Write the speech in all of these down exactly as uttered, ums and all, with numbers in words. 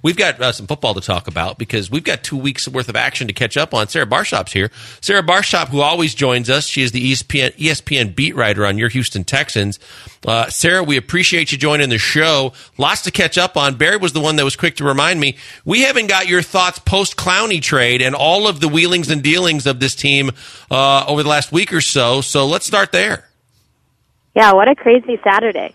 we've got uh, some football to talk about because we've got two weeks worth of action to catch up on. Sarah Barshop's here. Sarah Barshop, who always joins us. She is the E S P N, E S P N beat writer on your Houston Texans. Uh, Sarah, we appreciate you joining the show. Lots to catch up on. Barry was the one that was quick to remind me. We haven't got your thoughts post-Clowney trade and all of the wheelings and dealings of this team uh, over the last week or so. So let's start there. Yeah, what a crazy Saturday.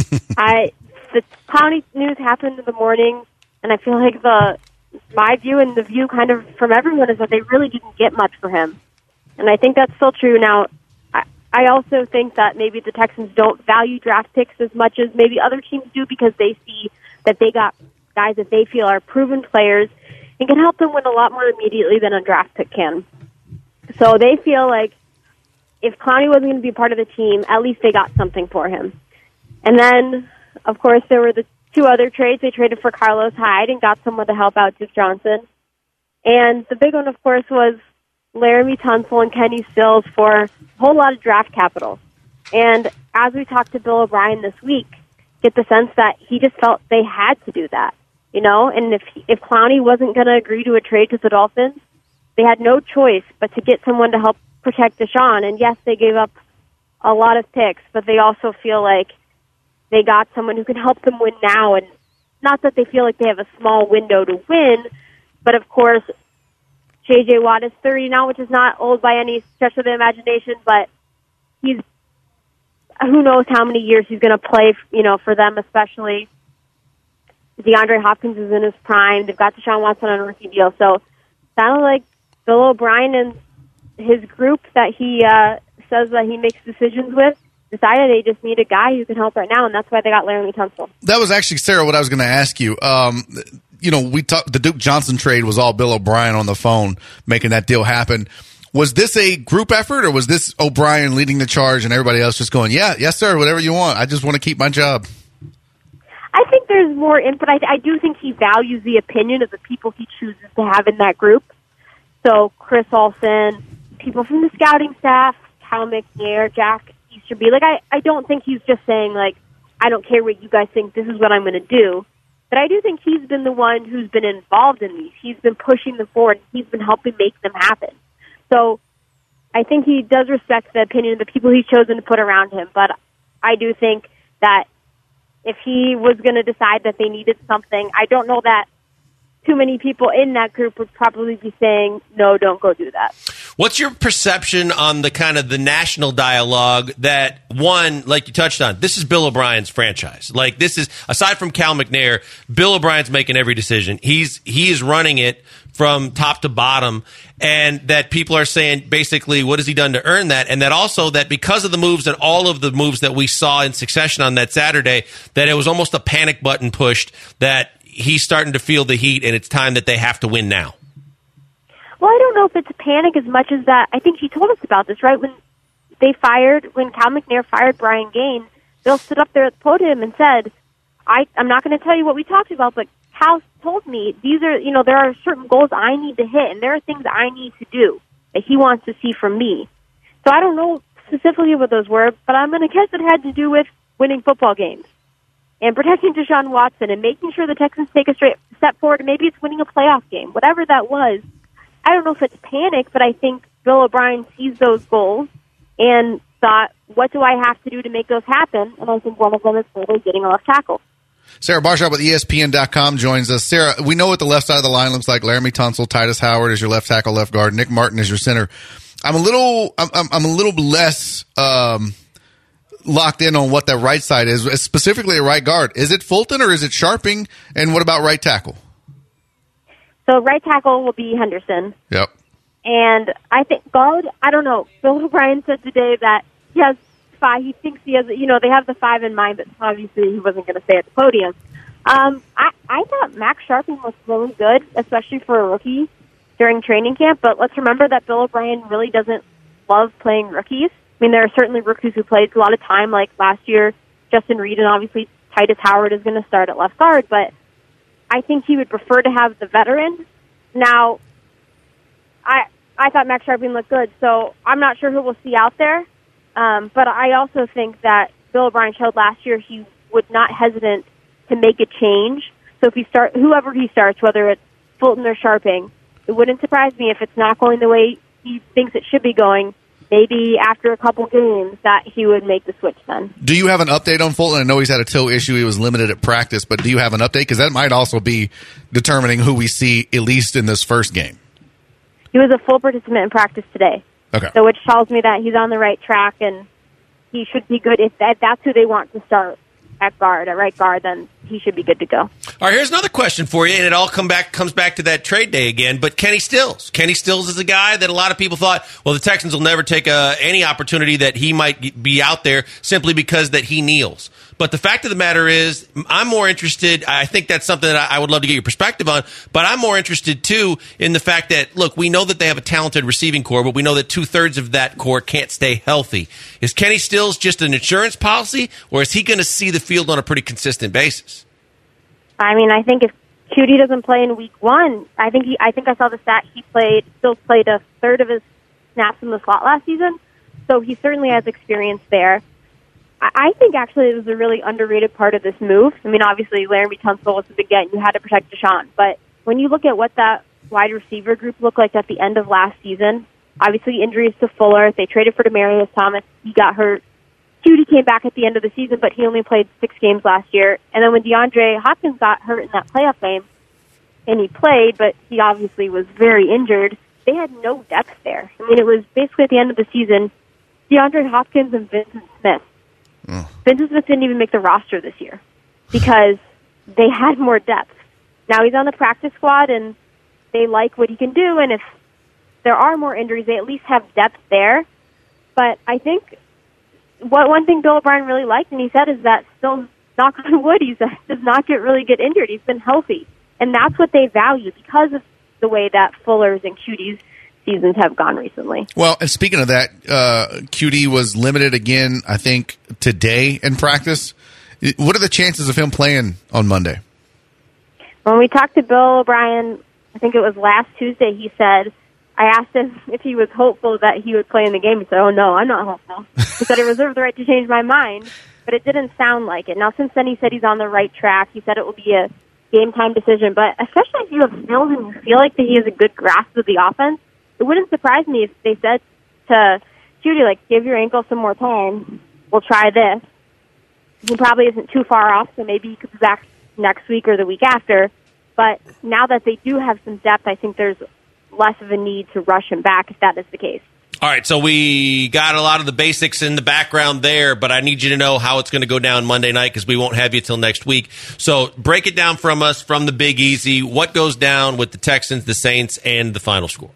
I the Clowney news happened in the morning, and I feel like the my view and the view kind of from everyone is that they really didn't get much for him. And I think that's still true. Now, I, I also think that maybe the Texans don't value draft picks as much as maybe other teams do because they see that they got guys that they feel are proven players and can help them win a lot more immediately than a draft pick can. So they feel like if Clowney wasn't going to be part of the team, at least they got something for him. And then, of course, there were the two other trades. They traded for Carlos Hyde and got someone to help out Duke Johnson. And the big one, of course, was Laramie Tunsil and Kenny Stills for a whole lot of draft capital. And as we talked to Bill O'Brien this week, get the sense that he just felt they had to do that, you know? And if if Clowney wasn't going to agree to a trade to the Dolphins, they had no choice but to get someone to help protect Deshaun. And yes, they gave up a lot of picks, but they also feel like they got someone who can help them win now. And not that they feel like they have a small window to win, but of course, J J. Watt is thirty now, which is not old by any stretch of the imagination, but he's, who knows how many years he's going to play, you know, for them especially. DeAndre Hopkins is in his prime. They've got Deshaun Watson on a rookie deal. So sounded like Bill O'Brien and his group that he uh, says that he makes decisions with decided they just need a guy who can help right now, and that's why they got Laramie Tunsil. That was actually, Sarah, what I was going to ask you. Um, you know, we talked, the Duke Johnson trade was all Bill O'Brien on the phone making that deal happen. Was this a group effort, or was this O'Brien leading the charge and everybody else just going, yeah, yes, sir, whatever you want. I just want to keep my job? I think there's more input. I, I do think he values the opinion of the people he chooses to have in that group. So Chris Olsen, people from the scouting staff, Cal McNair, Jack Easterby. Like, I, I don't think he's just saying, like, I don't care what you guys think, this is what I'm going to do. But I do think he's been the one who's been involved in these. He's been pushing them forward. He's been helping make them happen. So I think he does respect the opinion of the people he's chosen to put around him. But I do think that if he was going to decide that they needed something, I don't know that too many people in that group would probably be saying, no, don't go do that. What's your perception on the kind of the national dialogue that, one, like you touched on, this is Bill O'Brien's franchise. Like, this is, aside from Cal McNair, Bill O'Brien's making every decision. He's, he is running it from top to bottom, and that people are saying, basically, what has he done to earn that? And that also that because of the moves and all of the moves that we saw in succession on that Saturday, that it was almost a panic button pushed, that he's starting to feel the heat, and it's time that they have to win now. Well, I don't know if it's a panic as much as that. I think he told us about this, right? When they fired, when Cal McNair fired Brian Gaines, Bill stood up there at the podium and said, I, I'm not going to tell you what we talked about, but Cal told me these are, you know, there are certain goals I need to hit, and there are things I need to do that he wants to see from me. So I don't know specifically what those were, but I'm going to guess it had to do with winning football games and protecting Deshaun Watson and making sure the Texans take a straight step forward, and maybe it's winning a playoff game. Whatever that was, I don't know if it's panic, but I think Bill O'Brien sees those goals and thought, what do I have to do to make those happen? And I think one of them is clearly getting a left tackle. Sarah Barshop with E S P N dot com joins us. Sarah, we know what the left side of the line looks like. Laramie Tunsil, Titus Howard is your left tackle, left guard. Nick Martin is your center. I'm a little, I'm, I'm, I'm a little less um, locked in on what that right side is, specifically a right guard. Is it Fulton or is it Sharping? And what about right tackle? So right tackle will be Henderson. Yep. And I think guard, I don't know. Bill O'Brien said today that he has five. He thinks he has, you know, they have the five in mind, but obviously he wasn't going to say at the podium. Um, I, I thought Max Sharping was really good, especially for a rookie during training camp. But let's remember that Bill O'Brien really doesn't love playing rookies. I mean, there are certainly rookies who played a lot of time, like last year, Justin Reed, and obviously Titus Howard is going to start at left guard. But I think he would prefer to have the veteran. Now, I I thought Max Sharping looked good, so I'm not sure who we'll see out there. Um, but I also think that Bill O'Brien showed last year he would not hesitant to make a change So if he start, whoever he starts, whether it's Fulton or Sharping, it wouldn't surprise me if it's not going the way he thinks it should be going. Maybe after a couple games that he would make the switch then. Do you have an update on Fulton? I know he's had a toe issue. He was limited at practice, but do you have an update? Because that might also be determining who we see, at least in this first game. He was a full participant in practice today. Okay. So which tells me that he's on the right track and he should be good. If that, that's who they want to start at guard, at right guard, then he should be good to go. All right, here's another question for you, and it all come back comes back to that trade day again. But Kenny Stills, Kenny Stills is a guy that a lot of people thought, well, the Texans will never take uh, any opportunity that he might be out there simply because that he kneels. But the fact of the matter is, I'm more interested. I think that's something that I would love to get your perspective on. But I'm more interested, too, in the fact that, look, we know that they have a talented receiving core, but we know that two-thirds of that core can't stay healthy. Is Kenny Stills just an insurance policy, or is he going to see the field on a pretty consistent basis? I mean, I think if Cutie doesn't play in week one, I think he, I think I saw the stat he played, still played a third of his snaps in the slot last season. So he certainly has experience there. I think actually it was a really underrated part of this move. I mean, obviously, Laramie Tunsil was the big get, and you had to protect Deshaun. But when you look at what that wide receiver group looked like at the end of last season, obviously injuries to Fuller. They traded for Demaryius Thomas. He got hurt. Cutie came back at the end of the season, but he only played six games last year. And then when DeAndre Hopkins got hurt in that playoff game, and he played, but he obviously was very injured, they had no depth there. I mean, it was basically at the end of the season, DeAndre Hopkins and Vincent Smith. Oh. Vincent Smith didn't even make the roster this year because they had more depth. Now he's on the practice squad, and they like what he can do, and if there are more injuries, they at least have depth there. But I think what one thing Bill O'Brien really liked, and he said, is that still, knock on wood, he said, does not get really get injured. He's been healthy. And that's what they value because of the way that Fuller's and Cutie's seasons have gone recently. Well, and speaking of that, uh, Cutie was limited again, I think, today in practice. What are the chances of him playing on Monday? When we talked to Bill O'Brien, I think it was last Tuesday, he said, I asked him if he was hopeful that he would play in the game. He said, oh, no, I'm not hopeful. He said, I reserve the right to change my mind, but it didn't sound like it. Now, since then, he said he's on the right track. He said it will be a game-time decision, but especially if you have skills and you feel like that he has a good grasp of the offense, it wouldn't surprise me if they said to Cutie, like, give your ankle some more time. We'll try this. He probably isn't too far off, so maybe he could be back next week or the week after. But now that they do have some depth, I think there's less of a need to rush him back if that is the case. All right, so we got a lot of the basics in the background there, but I need you to know how it's going to go down Monday night because we won't have you till next week. So break it down from us, from the Big Easy. What goes down with the Texans, the Saints, and the final score?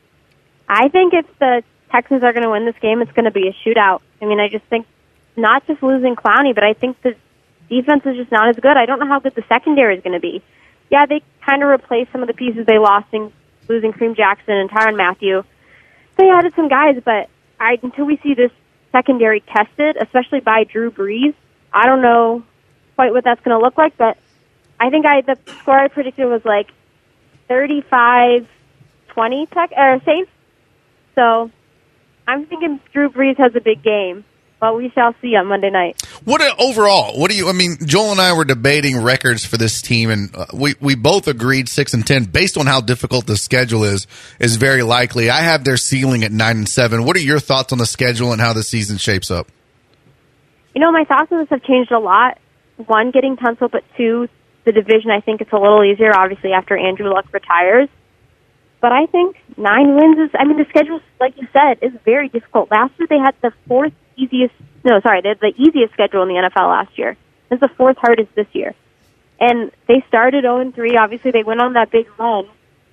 I think if the Texans are going to win this game, it's going to be a shootout. I mean, I just think not just losing Clowney, but I think the defense is just not as good. I don't know how good the secondary is going to be. Yeah, they kind of replaced some of the pieces they lost in losing Kareem Jackson and Tyrann Mathieu. They added some guys, but I, until we see this secondary tested, especially by Drew Brees, I don't know quite what that's going to look like, but I think I the score I predicted was like thirty-five twenty tech, or Saints. So I'm thinking Drew Brees has a big game. Well, we shall see on Monday night. What uh, overall? What do you? I mean, Joel and I were debating records for this team, and uh, we we both agreed six and ten, based on how difficult the schedule is, is very likely. I have their ceiling at nine and seven. What are your thoughts on the schedule and how the season shapes up? You know, my thoughts on this have changed a lot. One, getting Tunsil, but two, the division. I think it's a little easier, obviously, after Andrew Luck retires. But I think nine wins is. I mean, the schedule, like you said, is very difficult. Last year they had the fourth. Easiest, no, sorry, they had the easiest schedule in the N F L last year. It's the fourth hardest this year. And they started oh and three. Obviously, they went on that big run.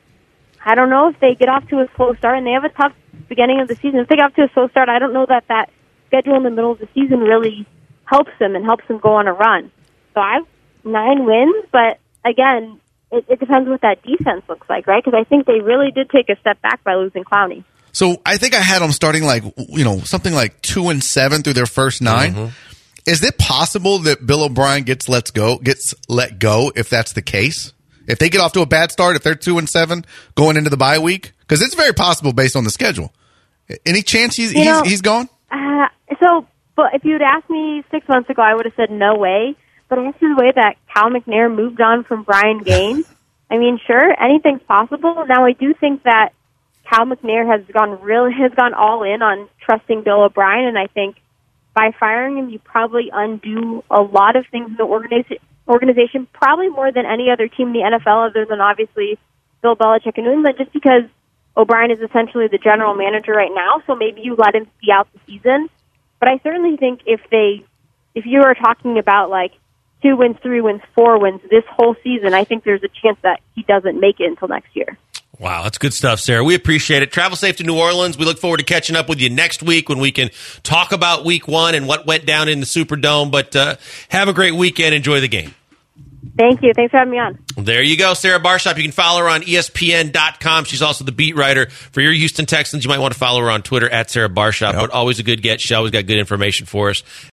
I don't know if they get off to a slow start, and they have a tough beginning of the season. If they get off to a slow start, I don't know that that schedule in the middle of the season really helps them and helps them go on a run. So I have nine wins, but again, it, it depends what that defense looks like, right? Because I think they really did take a step back by losing Clowney. So I think I had them starting like, you know, something like two and seven through their first nine. Mm-hmm. Is it possible that Bill O'Brien gets let's go gets let go if that's the case? If they get off to a bad start, if they're two and seven going into the bye week, because it's very possible based on the schedule. Any chance he's he's, he's gone? Uh, so, but if you'd asked me six months ago, I would have said no way. but also the way that Cal McNair moved on from Brian Gaines. I mean, sure, anything's possible. Now, I do think that Cal McNair has gone real has gone all in on trusting Bill O'Brien, and I think by firing him, you probably undo a lot of things in the organization. Organization probably more than any other team in the N F L, other than obviously Bill Belichick and New England, just because O'Brien is essentially the general manager right now. So maybe you let him see out the season. But I certainly think if they, if you are talking about like two wins, three wins, four wins this whole season, I think there's a chance that he doesn't make it until next year. Wow, that's good stuff, Sarah. We appreciate it. Travel safe to New Orleans. We look forward to catching up with you next week when we can talk about week one and what went down in the Superdome. But uh, have a great weekend. Enjoy the game. Thank you. Thanks for having me on. There you go, Sarah Barshop. You can follow her on E S P N dot com. She's also the beat writer for your Houston Texans. You might want to follow her on Twitter at Sarah Barshop. Yep. But always a good get. She always got good information for us.